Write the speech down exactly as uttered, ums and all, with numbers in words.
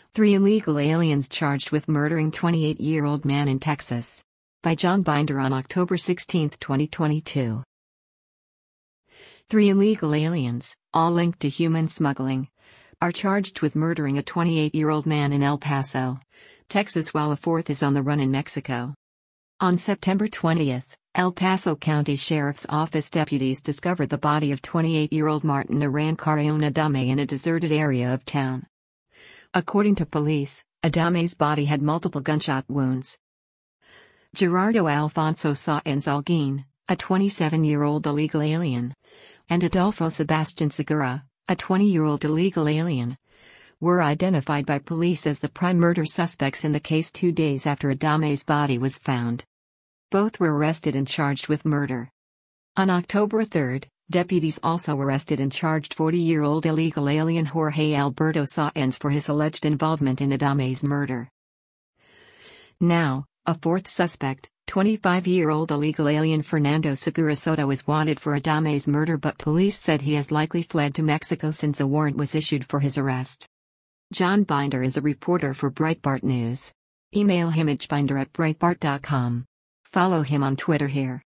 Three illegal aliens charged with murdering twenty-eight-year-old man in Texas. By John Binder on October sixteenth, twenty twenty-two. Three illegal aliens, all linked to human smuggling, are charged with murdering a twenty-eight-year-old man in El Paso, Texas, while a fourth is on the run in Mexico. On September twentieth, El Paso County Sheriff's Office deputies discovered the body of twenty-eight-year-old Martin Arancarrion Adame in a deserted area of town. According to police, Adame's body had multiple gunshot wounds. Gerardo Alfonso Sáenz Alguin, a twenty-seven-year-old illegal alien, and Adolfo Sebastian Segura, a twenty-year-old illegal alien, were identified by police as the prime murder suspects in the case two days after Adame's body was found. Both were arrested and charged with murder. On October third, deputies also arrested and charged forty-year-old illegal alien Jorge Alberto Sáenz for his alleged involvement in Adame's murder. Now, a fourth suspect, twenty-five-year-old illegal alien Fernando Segura Soto, is wanted for Adame's murder, but police said he has likely fled to Mexico since a warrant was issued for his arrest. John Binder is a reporter for Breitbart News. Email him at binder at breitbart dot com. Follow him on Twitter here.